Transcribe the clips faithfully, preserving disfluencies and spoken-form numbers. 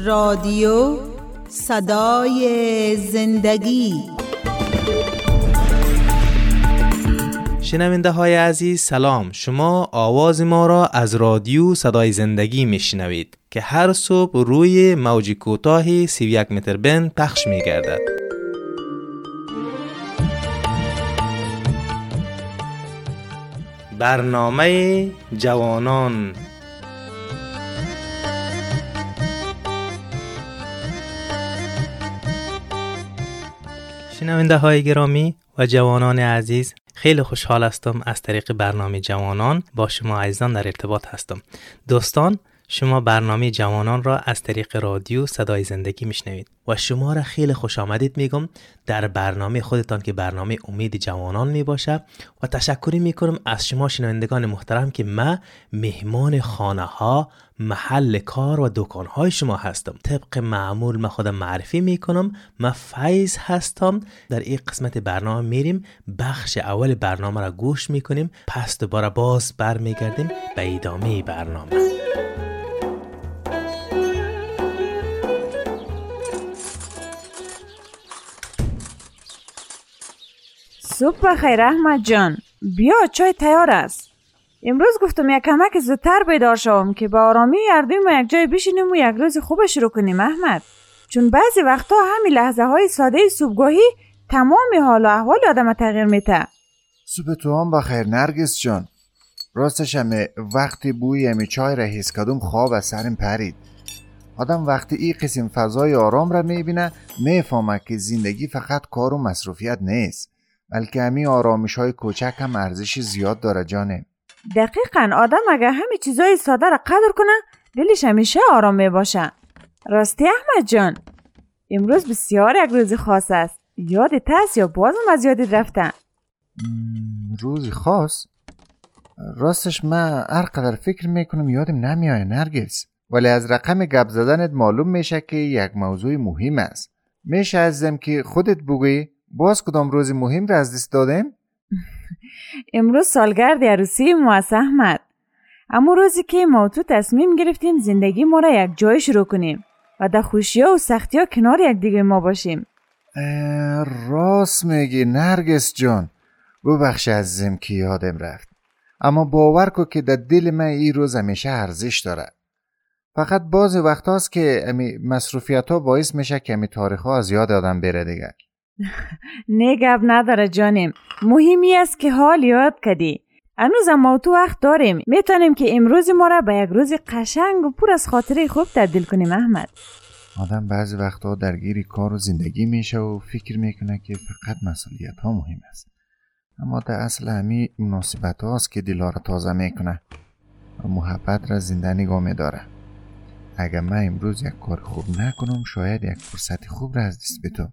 رادیو صدای زندگی. شنونده های عزیز سلام، شما آواز ما را از رادیو صدای زندگی میشنوید که هر صبح روی موج کوتاه سی و یک متر بند پخش میگردد. برنامه جوانان. شنونده های گرامی و جوانان عزیز، خیلی خوشحال هستم از طریق برنامه جوانان با شما عزیزان در ارتباط هستم. دوستان، شما برنامه جوانان را از طریق رادیو صدای زندگی میشنوید و شما را خیلی خوش آمدید میگم در برنامه خودتان که برنامه امید جوانان میباشه و تشکری میکنم از شما شنوندگان محترم که من مهمان خانه ها، محل کار و دکان های شما هستم. طبق معمول من خودم معرفی میکنم. من فیض هستم. در این قسمت برنامه میریم بخش اول برنامه را گوش میکنیم، پس دوباره باز برمیگردیم به ادامه برنامه. صبح بخیر احمد جان، بیا چای تیار است. امروز گفتم یک کمک زودتر بیدار شوم که با آرامی هر دوی ما یک جای بشینیم و یک روز خوب شروع کنیم احمد، چون بعضی وقتا همین لحظه های ساده صبحگاهی تمام حال و احوال آدم تغییر میده. صبح تو هم بخیر نرگس جان. راستش همه وقتی بوی همی چای را حس کردم خواب از سرم پرید. آدم وقتی این قسم فضای آرام را میبینه میفهمه که زندگی فقط کار و مصروفیت نیست، بلکه همین آرامش های کوچک هم ارزش زیاد داره جانم. دقیقاً آدم اگر همین چیزای ساده را قدر کنه دلش همیشه آرام می باشه. راستی احمد جان، امروز بسیار یک روز خاص است. یادت هست یا بازم از یادت رفته؟ روز خاص؟ راستش من هر قدر فکر میکنم یادم نمیاد نرگس، ولی از رقم گپ زدنت معلوم میشه که یک موضوع مهم است. میشه ازم که خودت بگویی باز کدام روز مهم را از دست دادیم؟ امروز سالگرد عروسی ما است احمد. اما روزی که ما تو تصمیم گرفتیم زندگی ما را یک جای شروع کنیم و در خوشی ها و سختی ها کنار یک دیگه ما باشیم. راست میگی نرگس جان، ببخش عزیزم که یادم رفت، اما باور کن که در دل من این روز همیشه ارزش داره. فقط بعض وقت هاست که امی مصروفیت ها باعث میشه که امی تاریخ ها از یاد آدم بره دیگه. نه گپ نداره جانم، مهمی است که حال یاد کردی. هنوز ما تو وقت داریم، میتونیم که امروز ما را به یک روز قشنگ و پر از خاطره خوب تبدیل کنیم احمد. آدم بعضی وقتا درگیر کار و زندگی میشه و فکر میکنه که فقط مسئولیت ها مهم است، اما در اصل همین مناسبت هاست که دل را تازه میکنه و محبت را زنده نگاه میداره. اگر من امروز یک کار خوب نکنم شاید یک فرصت خوب را از دست بدم.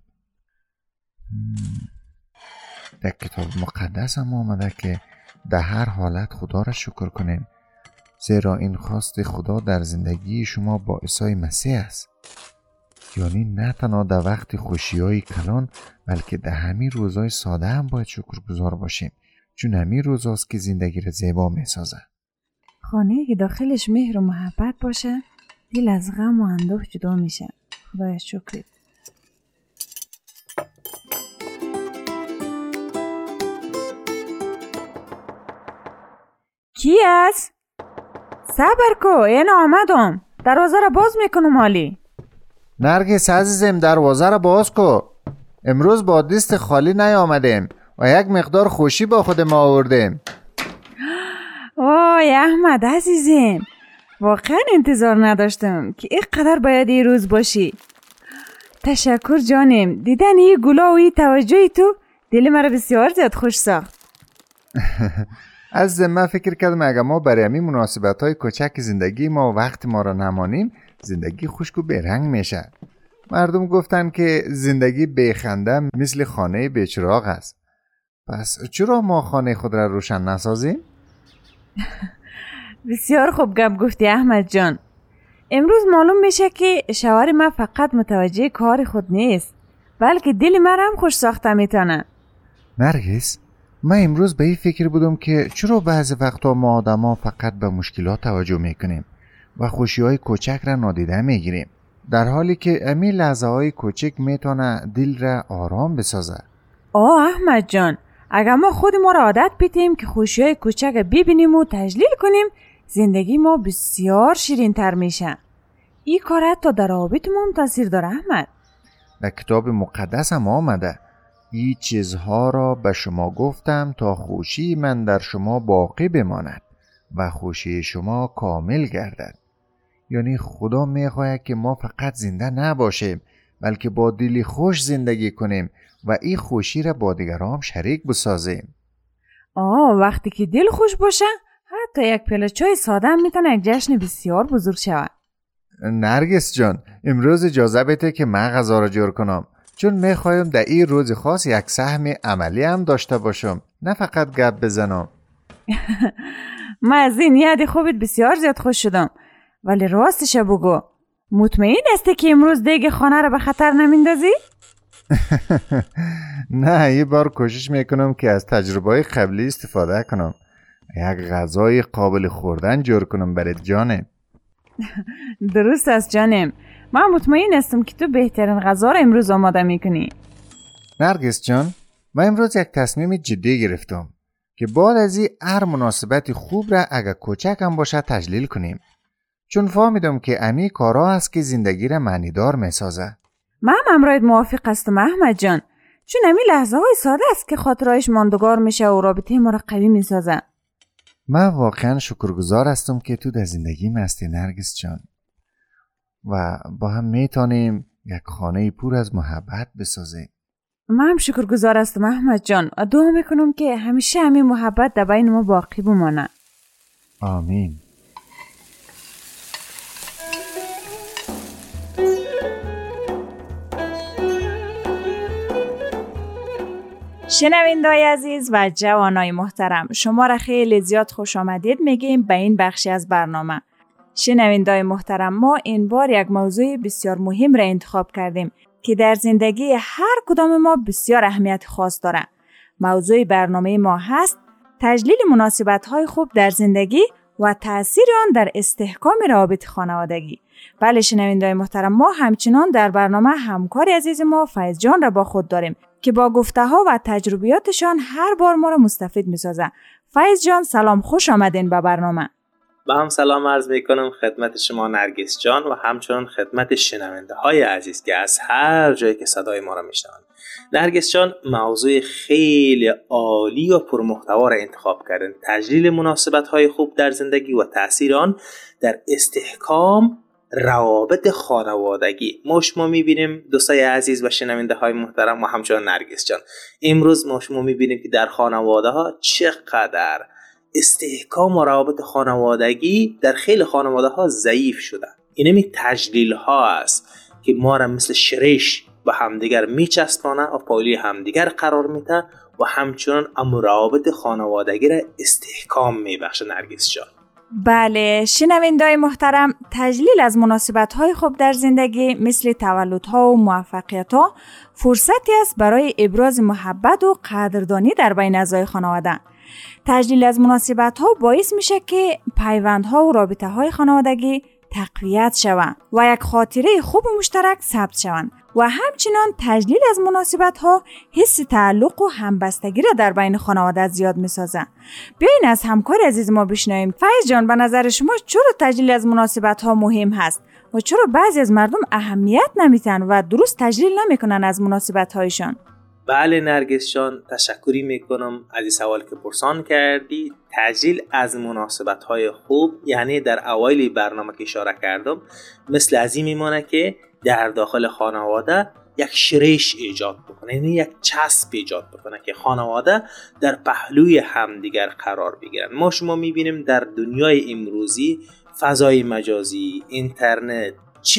در کتاب مقدس هم آمده که در هر حالت خدا را شکر کنیم، زیرا این خواست خدا در زندگی شما با عیسی مسیح است. یعنی نه تنها در وقت خوشی‌های کلان بلکه در همین روزهای ساده هم باید شکرگزار باشیم، چون همین روزاست که زندگی را زیبا می‌سازه. خانه‌ای که داخلش مهر و محبت باشه دل از غم و اندوه جدا میشه. خدایا شکرت. کی است؟ صبر کو، این آمدم. دروازه را باز میکنم حالی. نرگس عزیزم دروازه را باز کو. امروز با دست خالی نیامدیم و یک مقدار خوشی با خود ما آوردیم. وای احمد عزیزم، واقعا انتظار نداشتم که اینقدر باید این روز باشی. تشکر جانم، دیدن این گلا و این توجهی تو دل مرا بسیار زیاد خوش ساخت. از من فکر کردم اگر ما برای همین مناسبت‌های کوچک زندگی ما وقت ما را نمانیم زندگی خشک و بیرنگ میشه. مردم گفتن که زندگی بیخنده مثل خانه بیچراغ است. پس چرا ما خانه خود را روشن نسازیم؟ بسیار خوب گپ گفتی احمد جان. امروز معلوم میشه که شوهر من فقط متوجه کار خود نیست بلکه دل من هم خوش ساخته میتونه. نرگس، من امروز به این فکر بودم که چرا بعضی وقتا ما آدما فقط به مشکلات توجه میکنیم و خوشی‌های کوچک را نادیده میگیریم. در حالی که امی لحظه های کوچک میتونه دل را آرام بسازه. آه احمد جان، اگر ما خود ما را عادت بیتیم که خوشی های کوچک ببینیم و تجلیل کنیم، زندگی ما بسیار شیرین تر میشه. این کار حتی در روابط ما هم تاثیر داره احمد. در کتاب مقدس هم آمده این چیزها را به شما گفتم تا خوشی من در شما باقی بماند و خوشی شما کامل گردد. یعنی خدا میخواهد که ما فقط زنده نباشیم بلکه با دلی خوش زندگی کنیم و این خوشی را با دیگران شریک بسازیم. آه وقتی که دل خوش باشه حتی یک پیاله چای ساده هم میتونه یک جشن بسیار بزرگ شود. نرگس جان، امروز اجازه بده که من غذا را جور کنم، چون میخوایم در این روز خاص یک سهم عملی هم داشته باشم، نه فقط گپ بزنم. من از این یاد خوبت بسیار زیاد خوش شدم، ولی راستش بگو، مطمئن هستی که امروز دیگه خانه را به خطر نمیندازی؟ نه، یه بار کوشش میکنم که از تجربه قبلی استفاده کنم، یک غذای قابل خوردن جور کنم برای جانم. درست است جانم، من مطمئن هستم که تو بهترین غذا را امروز آماده میکنی. نرگس جان، من امروز یک تصمیم جدی گرفتم که بعد از این هر مناسبت خوب را اگر کوچک هم باشه تجلیل کنیم، چون فهمیدم که امی کارا است که زندگی را معنیدار میسازه. من هم امرایت موافق هستم احمد جان، چون امی لحظه های ساده است که خاطرهایش ماندگار میشه و رابطه ما را قوی میسازه. من واقعا شکرگزار هستم که تو در زندگیم هستی نرگس جان و با هم میتونیم یک خانه پر از محبت بسازیم. من هم شکرگزار هستم احمد جان و دعا میکنم که همیشه همین محبت در بین ما باقی بمانه. آمین. شنونده‌های عزیز و جوانای محترم، شما را خیلی زیاد خوش آمدید میگیم به این بخشی از برنامه. شنونده‌های محترم، ما این بار یک موضوع بسیار مهم را انتخاب کردیم که در زندگی هر کدام ما بسیار اهمیت خاص داره. موضوع برنامه ما هست تجلیل مناسبت‌های خوب در زندگی و تأثیر آن در استحکام روابط خانوادگی. بله شنونده‌های محترم، ما همچنان در برنامه همکار عزیز ما فیض جان را با خود داریم که با گفته ها و تجربیاتشان هر بار ما را مستفید می‌سازه. فیض جان سلام، خوش آمدین به برنامه. با هم سلام عرض میکنم خدمت شما نرگس جان و همچنان خدمت شنونده های عزیز که از هر جایی که صدای ما را میشنوند. نرگس جان موضوع خیلی عالی و پرمحتوا را انتخاب کردن، تجلیل مناسبت های خوب در زندگی و تأثیر آن در استحکام روابط خانوادگی. ما شما میبینیم دوستای عزیز و شنونده های محترم و همچنان نرگس جان، امروز ما شما میبینیم که در خانواده ها چقدر استحکام و روابط خانوادگی در خیلی خانواده ها ضعیف شده. اینمی تجلیل ها است که ما را مثل شریش و همدیگر میچسبانه و پایلی همدیگر قرار میده و همچنان ام روابط خانوادگی را استحکام میبخشه. نرگس جان بله شنونده‌های محترم، تجلیل از مناسبت‌های خوب در زندگی مثل تولدها و موفقیت‌ها فرصتی است برای ابراز محبت و قدردانی در بین اعضای خانواده. تجلیل از مناسبت‌ها باعث میشه که پیوندها و رابطه‌های خانوادگی تقویت شوند و یک خاطره خوب مشترک ثبت شوند و همچنان تجلیل از مناسبت‌ها حس تعلق و همبستگی را در بین خانواده زیاد می‌سازه. بیاین از همکار عزیز ما بشنویم. فیض جان، به نظر شما چرا تجلیل از مناسبت‌ها مهم هست و چرا بعضی از مردم اهمیت نمیدن و درست تجلیل نمیکنن از مناسبت‌هایشان؟ بله نرگس جان، تشکری میکنم از این سوال که پرسان کردی. تجلیل از مناسبت‌های خوب یعنی در اوایل برنامه که اشاره کردم مثل از این میمونه که در داخل خانواده یک شریش ایجاد بکنه، یعنی یک چسب ایجاد بکنه که خانواده در پهلوی همدیگر قرار بگیرن. ما شما میبینیم در دنیای امروزی فضای مجازی، اینترنت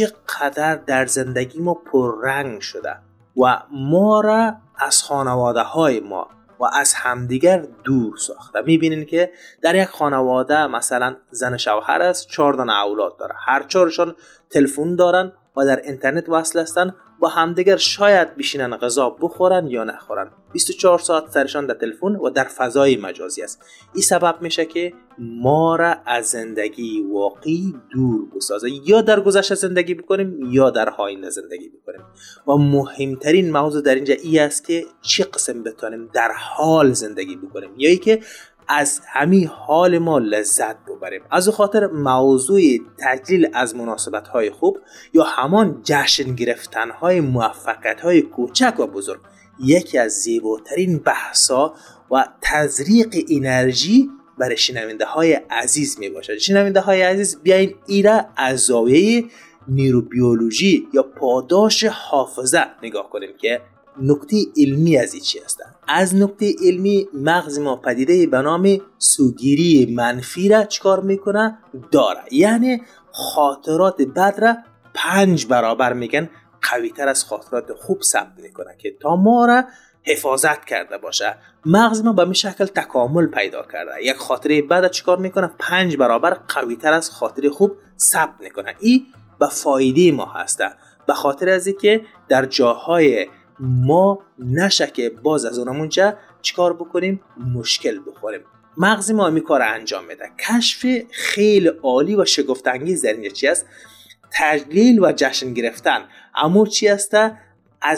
چقدر در زندگی ما پررنگ شده و ما را از خانواده های ما و از همدیگر دور ساخته. میبینین که در یک خانواده مثلا زن شوهر است، چهار تا اولاد داره، هر چهارشان تلفن دارن و در اینترنت وصل هستن با همدیگر شاید بشینن غذا بخورن یا نخورن. بیست و چهار ساعت سرشان در تلفن و در فضای مجازی است. این سبب میشه که ما را از زندگی واقعی دور بسازه. یا در گذشته زندگی بکنیم یا در آینده زندگی بکنیم. و مهمترین موضوع در اینجا ای است که چه قسم بتونیم در حال زندگی بکنیم یا ای که از همین حال ما لذت ببریم. از خاطر موضوع تجلیل از مناسبت‌های خوب یا همان جشن گرفتن‌های موفقیت‌های کوچک و بزرگ یکی از زیباترین بحث‌ها و تزریق انرژی برای شنونده های عزیز می باشد. شنونده های عزیز بیاین ایره از زاویه نیروبیولوژی یا پاداش حافظه نگاه کنیم که نکته علمی از این چی هستن. از نکته علمی مغز ما پدیده به نام سوگیری منفی را چکار میکنه داره، یعنی خاطرات بد را پنج برابر میگن قوی تر از خاطرات خوب ثبت میکنه که تا ما را حفاظت کرده باشه. مغز ما به این شکل تکامل پیدا کرده. یک خاطره بد چیکار میکنه پنج برابر قوی تر از خاطره خوب ثبت میکنه. این به فایده ما هسته، به خاطر از اینکه در جاهای ما نشه که باز از اونمونجا چیکار بکنیم مشکل بخوریم. مغز ما می کار انجام میده. کشف خیلی عالی و شگفت انگیز در اینجا چی است؟ تجلیل و جشن گرفتن. اما چی است؟ از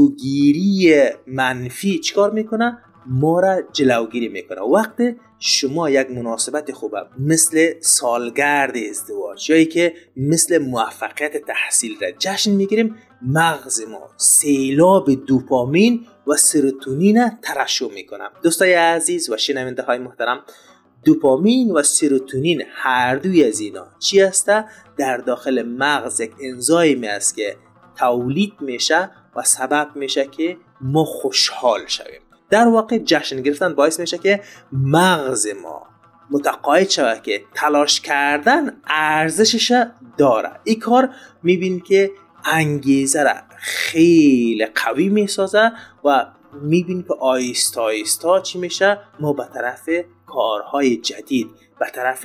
سوگیری منفی چیکار میکنه؟ ما را جلوگیری میکنه. وقتی شما یک مناسبت خوبه مثل سالگرد ازدواج یا که مثل موفقیت تحصیل را جشن میگیریم، مغز ما سیلاب دوپامین و سروتونین ترشح میکنه. دوستای عزیز و شنونده های محترم، دوپامین و سروتونین هر دوی از اینا چی هسته؟ در داخل مغز یک انزایمی است که تولید میشه و سبب میشه که ما خوشحال شویم. در واقع جشن گرفتن باعث میشه که مغز ما متقاعد شود که تلاش کردن ارزشش داره. این کار میبینید که انگیزه را خیلی قوی میسازه و میبینید که آیستا آیستا چی میشه؟ ما به طرف کارهای جدید، به طرف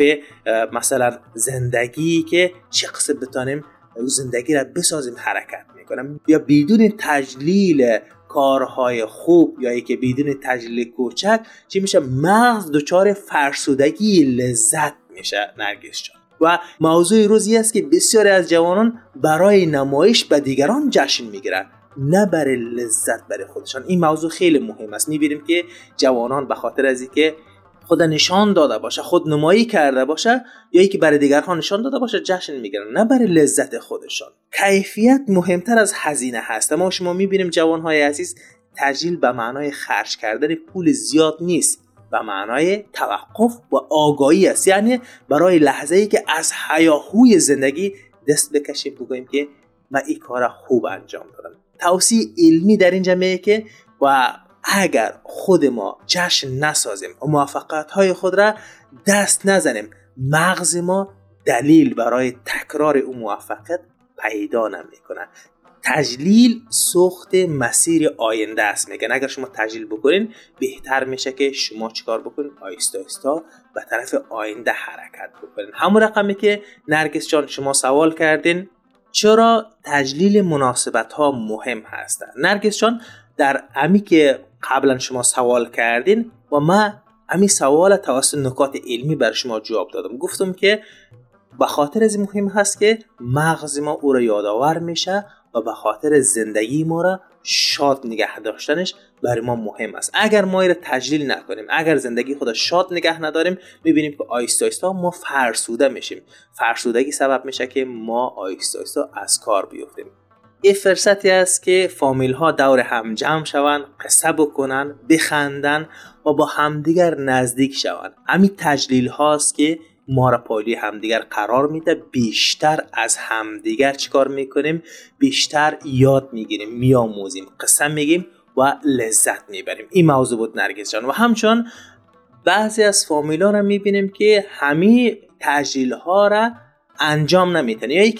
مثلا زندگی که چه قصد بتانیم زندگی را بسازیم حرکت میکنم. یا بدون تجلیل کارهای خوب یا ای که بدون تجلیل کوچک چی میشه؟ مغز دچار فرسودگی لذت میشه. نرگس جان، و موضوع روزی است که بسیاری از جوانان برای نمایش به دیگران جشن میگیرن، نه برای لذت برای خودشان. این موضوع خیلی مهم است. میبینیم که جوانان به خاطر از اینکه خود نشان داده باشه، خود نمایی کرده باشه یا ای که برای دیگران نشان داده باشه جشن میگیرن، نه برای لذت خودشان. کیفیت مهمتر از هزینه هست. ما شما میبینیم جوانهای عزیز تجلیل به معنای خرج کردن پول زیاد نیست، به معنای توقف و آگاهی است. یعنی برای لحظه ای که از هیاهوی زندگی دست بکشیم بگوییم که من این کار خوب انجام دادم. توصیه علمی در اینجا میگه که و اگر خود ما جشن نسازیم و موفقیت های خود را دست نزنیم، مغز ما دلیل برای تکرار اون موفقیت پیدا نمیکنه. تجلیل سوخت مسیر آینده است. میگن اگر شما تجلیل بکنین بهتر میشه که شما چیکار بکنین؟ آیستا آیستا به طرف آینده حرکت بکنین. همون رقمی که نرگس جان شما سوال کردین چرا تجلیل مناسبت ها مهم هستن. نرگس جان در امی که قبلا شما سوال کردین و من امی سوال توسط نکات علمی بر شما جواب دادم. گفتم که به خاطر از مهم هست که مغز ما او را یادآور میشه و به خاطر زندگی ما را شاد نگه داشتنش برای ما مهم است. اگر ما را تجلیل نکنیم، اگر زندگی خود شاد نگه نداریم، میبینیم که آیستا آیستا ما فرسوده میشیم. فرسودگی سبب میشه که ما آیستا آیستا از کار بیفتیم. یه فرصتی است که فامیل ها دور هم جمع شوند، قصه بکنن، بخندن و با همدیگر نزدیک شوند. همین تجلیل هاست که ما را پای همدیگر قرار میده. بیشتر از همدیگر چیکار میکنیم؟ بیشتر یاد میگیریم، میآموزیم، قصه میگیم و لذت میبریم. این موضوع بود نرگس جان. و همچون بعضی از فامیل ها را میبینیم که همین تجلیل ها را انجام نمیتن، یا ای که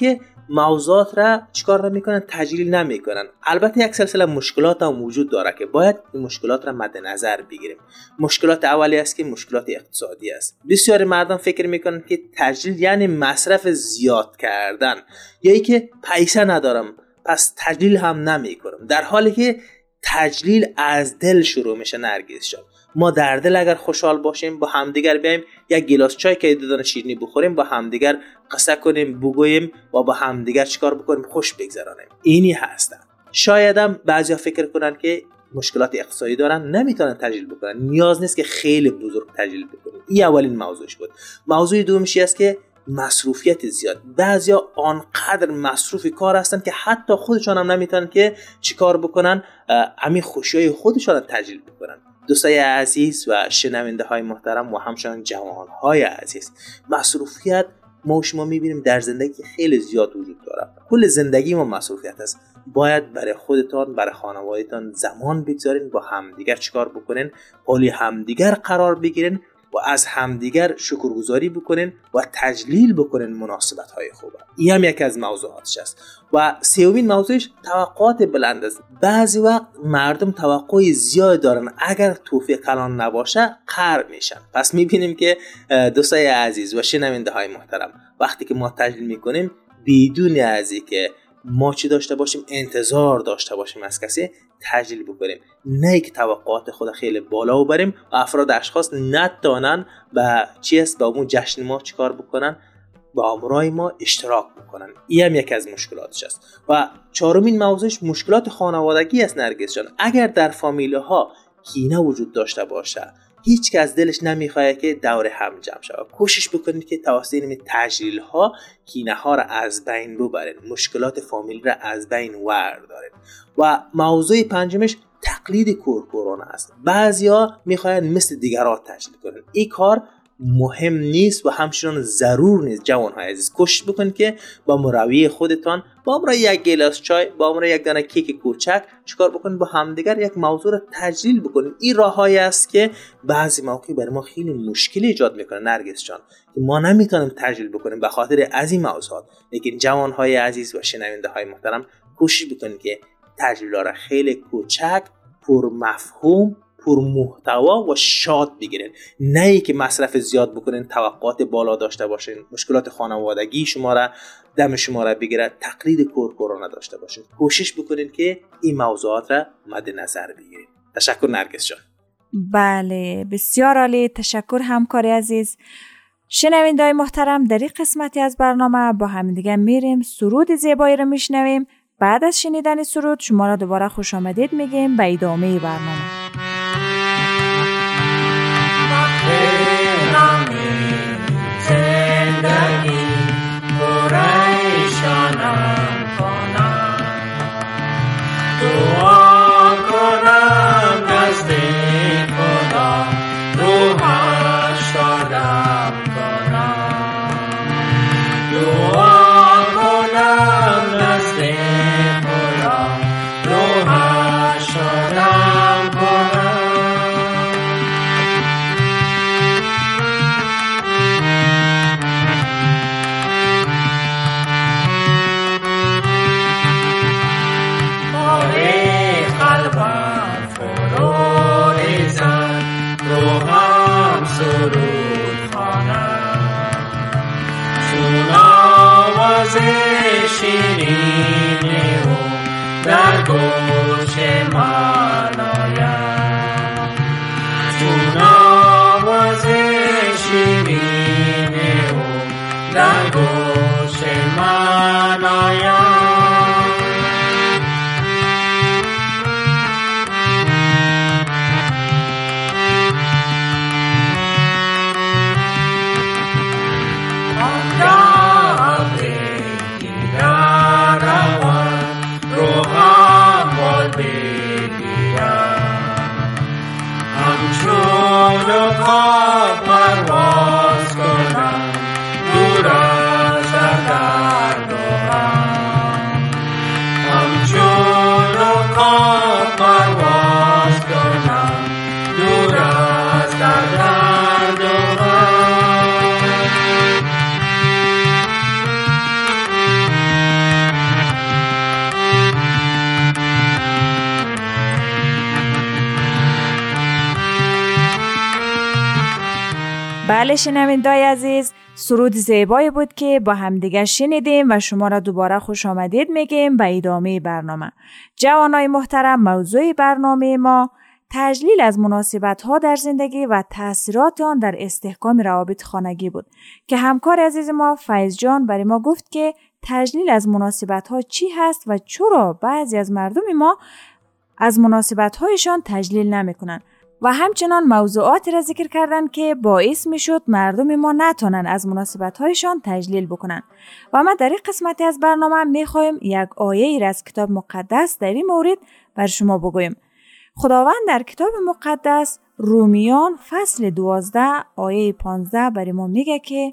موضوعات را چیکار نمیکنن؟ تجلیل نمیکنن. البته یک سلسله مشکلات هم وجود داره که باید این مشکلات را مد نظر بگیریم. مشکلات اولی است که مشکلات اقتصادی است. بسیاری مردم فکر میکنن که تجلیل یعنی مصرف زیاد کردن، یا ای که پیسه ندارم پس تجلیل هم نمیکنم، در حالی که تجلیل از دل شروع میشه. نرگس جان، ما در دل اگر خوشحال باشیم با همدیگر بیایم یک گلاس چای که دو دانه شیرینی بخوریم، با همدیگر قصه کنیم، بگوییم و با همدیگر چیکار بکنیم؟ خوش بگذرانیم. اینی هستن. شاید هم بعضیا فکر کنن که مشکلات اقتصادی دارن نمیتونن تجلیل بکنن، نیاز نیست که خیلی بزرگ تجلیل بکنن. این اولین موضوعش بود. موضوع دومش است که مصروفیت زیاد. بعضیا آنقدر مصروف کار هستن که حتی خودشان هم نمیتونن که چیکار بکنن، همین خوشیای خودشان تجلیل بکنن. دوستای عزیز و شنونده های محترم و همچنان جوان های عزیز، مصروفیت ما و شما میبینیم در زندگی خیلی زیاد وجود داره. کل زندگی ما مصروفیت است. باید برای خودتان، برای خانوادهتان زمان بگذارین، با همدیگر چیکار بکنین؟ حالی همدیگر قرار بگیرین و از همدیگر شکرگزاری بکنین و تجلیل بکنین مناسبت های خوبه. این هم یکی از موضوعاتش است. و سومین موضوعش توقعات بلند است. بعضی وقت مردم توقع زیاد دارن، اگر توفیق کلان نباشه قهر میشن. پس میبینیم که دوستای عزیز و شنونده های محترم، وقتی که ما تجلیل میکنیم بدون از اینکه ما چی داشته باشیم، انتظار داشته باشیم از کسی، تجلیل بکنیم، نه که توقعات خود خیلی بالا ببریم و افراد اشخاص نتوانن با چی است با اون جشن ما چیکار بکنن، با امرای ما اشتراک بکنن. این هم یکی از مشکلاتش است. و چهارمین موضوعش مشکلات خانوادگی است. نرگس جان، اگر در فامیل ها کینه وجود داشته باشه، هیچ که از دلش نمیخواد که دور هم جمع شود، کوشش بکنید که توسط این تجلیل ها کینه ها را از بین ببرید، مشکلات فامیل را از بین وردارید. و موضوع پنجمش تقلید کورکورانه است. بعضیا میخواین مثل دیگران تجلیل کنن. این کار مهم نیست و همچنان ضرور نیست. جوان‌های عزیز، کوشش بکنید که با مروی خودتان، با امرای یک گلاس چای، با امرای یک دانه کیک کوچک چیکار بکنید؟ با همدیگر یک موضوع را تجلیل بکنید. این راههایی است که بعضی موقع برای ما خیلی مشکلی ایجاد میکنه نرگس جان، که ما نمیتونیم تجلیل بکنیم به خاطر از این موضوعات. لیکن جوان‌های عزیز و شنونده‌های محترم، کوشش بکنید که تجلیل‌ها را خیلی کوچک، پر مفهوم، پر محتوا و شاد بگیرین، نه ای که مصرف زیاد بکنین، توقعات بالا داشته باشین، مشکلات خانوادگی شما را دم شما را بگیره، تقلید کورکورانه داشته باشین. کوشش بکنین که این موضوعات را مد نظر بگیرین. تشکر نرگس جان. بله، بسیار عالی. تشکر همکاری عزیز. شنونده‌های محترم، در این قسمتی از برنامه با هم دیگه میریم سرود زیبایی رو میشنویم. بعد از شنیدن سرود شما را دوباره خوش آمدید میگیم به ادامه برنامه. زندگی پریشانم کنم، دعا کنم نزد خدا، روحش شادم کنم، دعا کنم نزد خدا، روحش شادم کنم. سرود خوانم، چون آواز شیرین او در گوش من آید، چون آواز شیرین او در گوش من آید. پرواز کنم دور از درد و غم، بله شنوندای عزیز، سرود زیبایی بود که با همدیگر شنیدیم و شما را دوباره خوش آمدید میگیم به ادامه برنامه. جوانای محترم، موضوع برنامه ما تجلیل از مناسبت‌ها در زندگی و تأثیرات آن در استحکام روابط خانگی بود که همکار عزیز ما فیض جان برای ما گفت که تجلیل از مناسبت‌ها چی هست و چرا بعضی از مردم ما از مناسبت‌هایشان تجلیل نمی‌کنند و همچنان موضوعاتی را ذکر کردن که باعث میشد مردم ما نتونن از مناسبت‌هایشان تجلیل بکنن. و ما در این قسمتی از برنامه میخوایم یک آیه را از کتاب مقدس در این مورد بر شما بگویم. خداوند در کتاب مقدس رومیان فصل دوازده آیه پانزده برای ما میگه که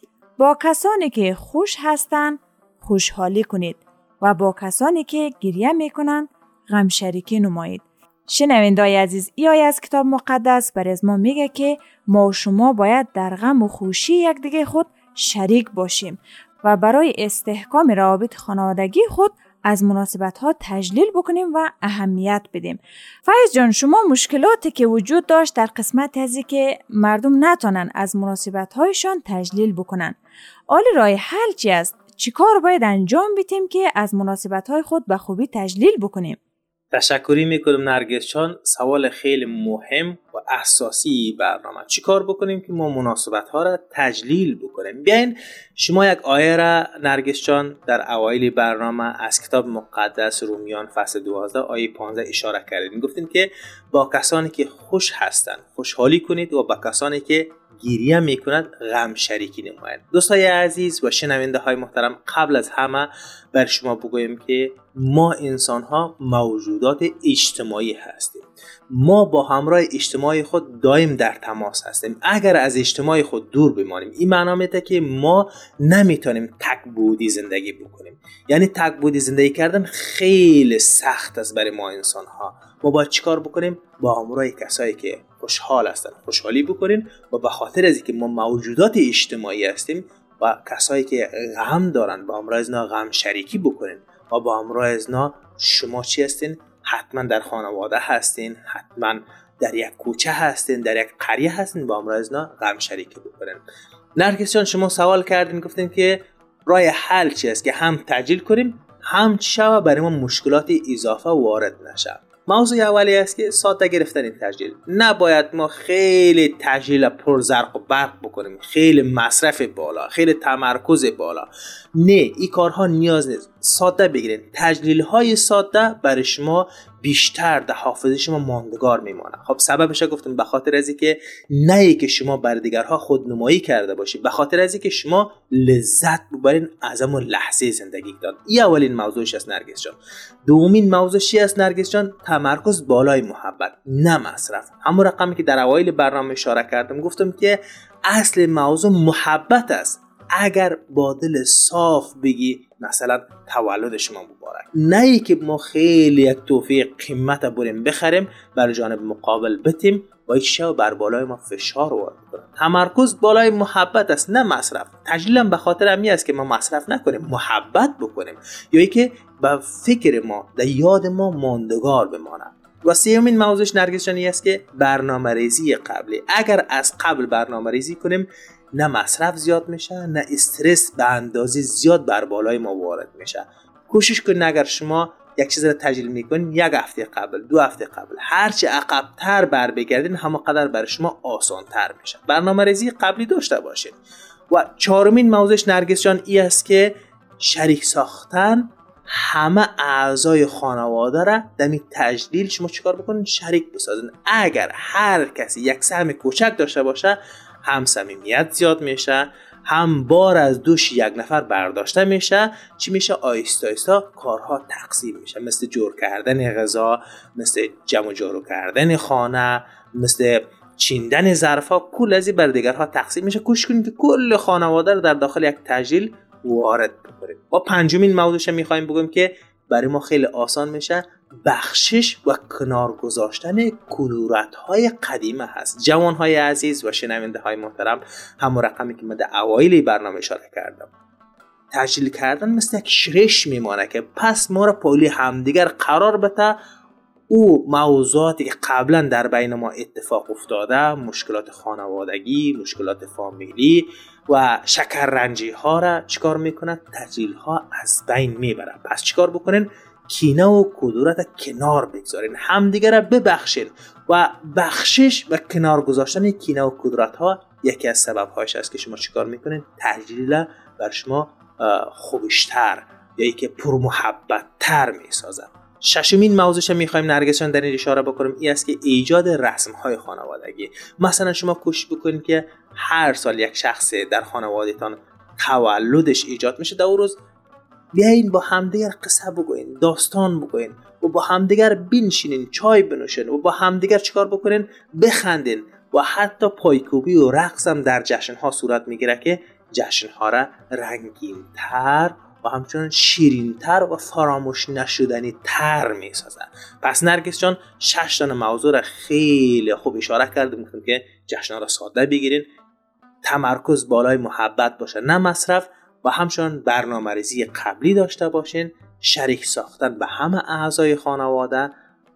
با کسانی که خوش هستند خوشحالی کنید و با کسانی که گریه میکنند غم شریکی نمایید. شنوندای عزیز، ای آیه از کتاب مقدس برای از ما میگه که ما و شما باید در غم و خوشی یکدیگر خود شریک باشیم و برای استحکام روابط خانوادگی خود از مناسبت ها تجلیل بکنیم و اهمیت بدیم. فیض جان، شما مشکلاتی که وجود داشت در قسمت ازی که مردم نتونن از مناسبت هایشان تجلیل بکنن، آلی راه حل چی است؟ چی کار باید انجام بدیم که از مناسبت های خود به خوبی تجلیل بکنیم؟ تشکری میکنم نرگس جان. سوال خیلی مهم و اساسی برنامه. چی کار بکنیم که ما مناسبت ها را تجلیل بکنیم؟ بیاین شما یک آیه را نرگس جان در اوایل برنامه از کتاب مقدس رومیان فصل دوازده آیه پانزده اشاره کردین. گفتین که با کسانی که خوش هستند خوشحالی کنید و با کسانی که گریه میکند غم شریکی نمایید. دوستای عزیز و شنونده های محترم، قبل از همه بر شما بگویم که ما انسان ها موجودات اجتماعی هستیم. ما با همراه اجتماعی خود دائم در تماس هستیم. اگر از اجتماعی خود دور بمانیم، این معنی میده که ما نمیتونیم تک بودی زندگی بکنیم. یعنی تک بودی زندگی کردن خیلی سخت است برای ما انسان ها. ما باید چیکار بکنیم؟ با همراه کسایی که خوشحال هستن خوشحالی بکنیم و به خاطر از اینکه ما موجودات اجتماعی هستیم و کسایی که غم دارن با همراه ازنا غم شریکی بکنین و با همراه ازنا شما چی هستین؟ حتما در خانواده هستین، حتما در یک کوچه هستین، در یک قریه هستین، با همراه ازنا غم شریکی بکنین. نرگس جان، شما سوال کردین، گفتین که راه حل چی است که هم تجلیل کنیم هم چی شود برای ما مشکلات اضافه وارد نشه. موضوع اولی است که ساده گرفتن این تجلیل. نباید ما خیلی تجلیل پر زرق و برق بکنیم، خیلی مصرف بالا، خیلی تمرکز بالا. نه، این کارها نیاز نیست. ساده بگیرین. تجلیل های ساده برای شما بیشتر در حافظه شما ماندگار میمانه. خب سببش گفتم به خاطر از اینکه نه که شما بر دیگرها خودنمایی کرده باشید، به خاطر از اینکه شما لذت ببرین از همون لحظه زندگی دان. این اولین موضوعش است نرگس جان. دومین موضوعی است نرگس جان، تمرکز بالای محبت، نه مصرف. همون رقمی که در اوایل برنامه اشاره کردم، گفتم که اصل موضوع محبت است. اگر با دل صاف بگی مثلا تولد شما مبارک، نه ای که ما خیلی یک تحفه قیمت بریم بخریم بر جانب مقابل بتیم و این شو بر بالای ما فشار وارد کنه. تمرکز بالای محبت است، نه مصرف. تجلیل هم به خاطر همین است که ما مصرف نکنیم، محبت بکنیم، یا ای که به فکر ما در یاد ما ماندگار بمانه. و سومین موضوعش نرگس جان است که برنامه‌ریزی قبلی. اگر از قبل برنامه‌ریزی کنیم، نه مصرف زیاد میشه، نه استرس به اندازه زیاد بر بالای ما وارد میشه. کوشش کنید اگر شما یک چیز را تجلیل میکنین، یک هفته قبل، دو هفته قبل، هرچی عقب‌تر بر بگردین همه قدر برای شما آسان‌تر میشه. برنامه‌ریزی قبلی داشته باشید. و چهارمین موضوعش نرگس جان ای است که شریک ساختن همه اعضای خانواده را در این تجلیل شما چیکار بکنین؟ شریک بسازین. اگر هر کسی یک سهم کوچک داشته باشه، هم صمیمیت زیاد میشه، هم بار از دوش یک نفر برداشته میشه. چی میشه؟ آیستا آیستا کارها تقسیم میشه، مثل جور کردن غذا، مثل جمع و جارو کردن خانه، مثل چیندن ظرفا، کل ازی بر دیگرها تقسیم میشه. کوشش کنید که کل خانواده رو در داخل یک تجلیل وارد بکنید. و پنجمین موضوعش میخوایم بگم که برای ما خیلی آسان میشه، بخشش و کنار گذاشتن کدورت‌های قدیمه هست. جوان‌های عزیز و شنونده‌های محترم، همون رقمی که من در اوایل برنامه اشاره کردم، تجلیل کردن مثل یک شرش میمانه که پس ما را پولی همدیگر قرار بده او موضوعاتی که قبلا در بین ما اتفاق افتاده، مشکلات خانوادگی، مشکلات فامیلی و شکررنجی ها را چیکار میکنه؟ تجلیل ها از بین میبره. پس چیکار بکنین؟ کینه و کدورت کنار بگذارین، همدیگه را ببخشین و بخشش و کنار گذاشتن کینه و کدورت ها یکی از سبب هایش است که شما چیکار میکنین؟ تجلیل بر شما خوبشتر یا یکی پرمحبت تر میسازه. ششمین موضوعش میخوایم نرگس جان در این اشاره بکنیم، این است که ایجاد رسم های خانوادگی. مثلا شما کوشش بکنید که هر سال یک شخص در خانوادهتان تولدش ایجاد میشه، در اون روز بیاین با همدیگر قصه بگوین، داستان بگوین و با همدیگر بنشینین، چای بنوشین و با همدیگر چیکار بکنین؟ بخندین و حتی پایکوبی و رقص هم در جشن ها صورت میگیره که جشن ها را رنگین تر و همچنان شیرین تر و فراموش نشدنی تر می سازن. پس نرگس جان شش تا موضوع را خیلی خوب اشاره کرده، میگم که جشن را ساده بگیرین، تمرکز بالای محبت باشه نه مصرف، و همچنان برنامه‌ریزی قبلی داشته باشین، شریک ساختن به همه اعضای خانواده،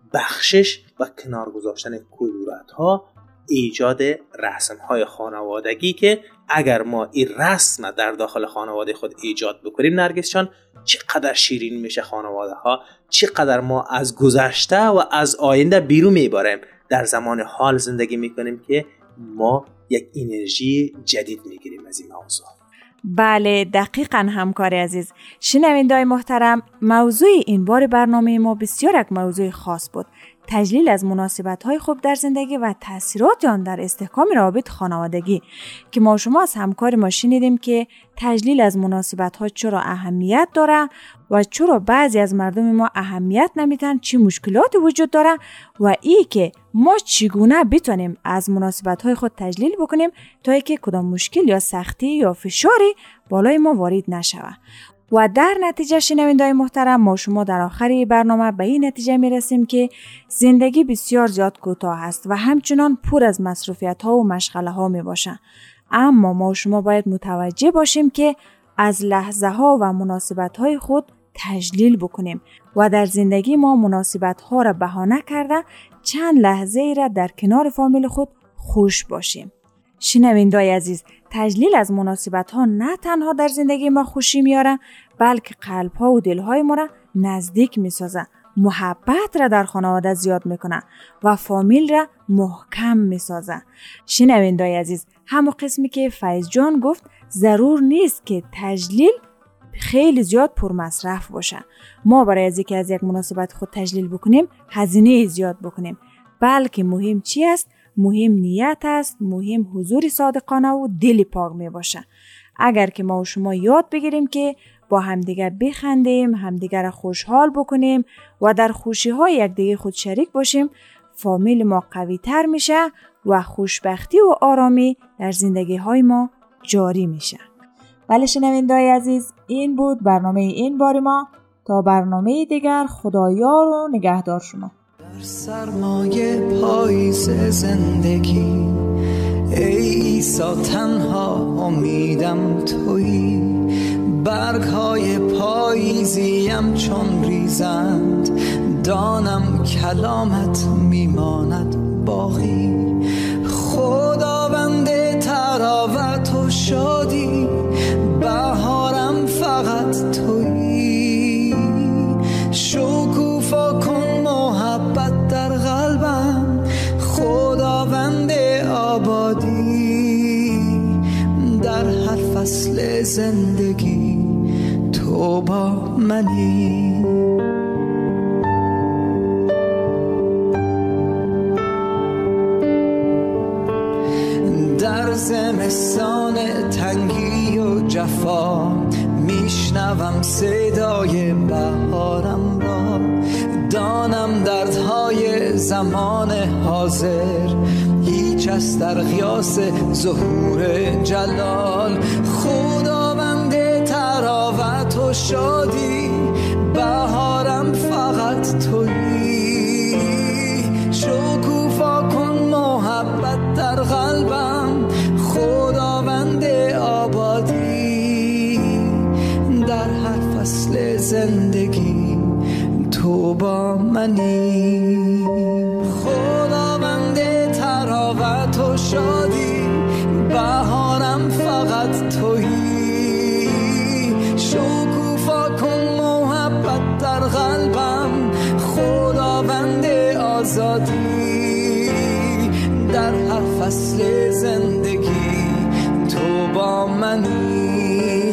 بخشش و کنار گذاشتن کدورت ها، ایجاد رسم های خانوادگی که اگر ما این رسم در داخل خانواده خود ایجاد بکنیم نرگس جان، چقدر شیرین میشه خانواده ها، چقدر ما از گذشته و از آینده بیرون میباریم، در زمان حال زندگی میکنیم که ما یک انرژی جدید میگیریم از این موضوع. بله دقیقاً همکار عزیز. شنونده‌های محترم، موضوع این بار برنامه ما بسیار یک موضوع خاص بود. تجلیل از مناسبت‌های خوب در زندگی و تأثیرات آن در استحکام روابط خانوادگی که ما شما از همکار ما شنیدیم که تجلیل از مناسبت‌ها چرا اهمیت داره و چرا بعضی از مردم ما اهمیت نمیدن، چه مشکلاتی وجود داره و ای که ما چگونه بتونیم از مناسبت‌های خود تجلیل بکنیم تا اینکه کدام مشکل یا سختی یا فشاری بالای ما وارد نشود. و در نتیجه شنونده‌های محترم، ما شما در آخر برنامه به این نتیجه میرسیم که زندگی بسیار زیاد کوتاه است و همچنان پر از مصروفیت‌ها و مشغله‌ها میباشه. اما ما شما باید متوجه باشیم که از لحظه‌ها و مناسبت‌های خود تجلیل بکنیم و در زندگی ما مناسبت‌ها را بهانه کرده چند لحظه را در کنار فامیل خود خوش باشیم. شنونده‌های عزیز، تجلیل از مناسبت‌ها نه تنها در زندگی ما خوشی میاره، بلکه قلب‌ها و دل‌های ما را نزدیک می‌سازه، محبت را در خانواده زیاد میکنه و فامیل را محکم می‌سازه. شنونده‌های عزیز، همون قسمی که فیض جان گفت ضرور نیست که تجلیل خیلی زیاد پرمصرف باشه. ما برای از اینکه از یک مناسبت خود تجلیل بکنیم هزینه زیاد بکنیم، بلکه مهم چی است؟ مهم نیت است، مهم حضور صادقانه و دل پاک می باشه. اگر که ما و شما یاد بگیریم که با همدیگر بخندیم، همدیگر را خوشحال بکنیم و در خوشی های یک دیگه خود شریک باشیم، فامیل ما قوی تر میشه و خوشبختی و آرامی در زندگی های ما جاری میشه. بله شنونده‌های عزیز، این بود برنامه این بار ما. تا برنامه دیگر، خدایار و نگهدار شما. در سرمایه پاییز زندگی ای عیسی تنها امیدم تویی، برگ های پاییزیم چون ریزند، دانم کلامت میماند باقی. خداوند تراوت و شادی، بهارم فقط تویی. شکوفا کن محبت در قلبم، خداوند آبادی. در هر فصل زندگی تو با منی. در زمستان تنگی و جفا میشنوم صدای بهارم را، دانم دردهای زمان حاضر هیچ است در قیاس ظهور جلال. خداوند تراوت و شادی، بهارم فقط تویی. شکوفا کن محبت در قلبم، خداوند آبادی. در هر فصل زندگی تو تو با منی. خداوند تراوت و شادی، بهارم فقط تویی. شکوفا کن محبت در قلبم، خداوند آزادی. در هر فصل زندگی تو با منی.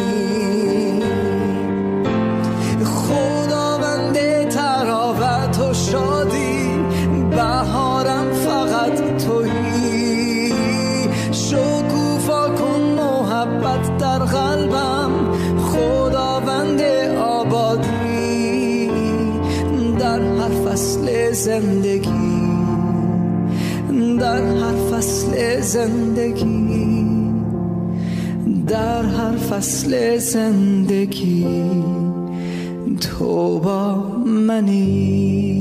خداوند تراوت و شادی، بهارم فقط تویی. شکوفا کن محبت در قلبم، خداوند آبادی. در هر فصل زندگی، در هر فصل زندگی، در هر فصل زندگی تو با منی.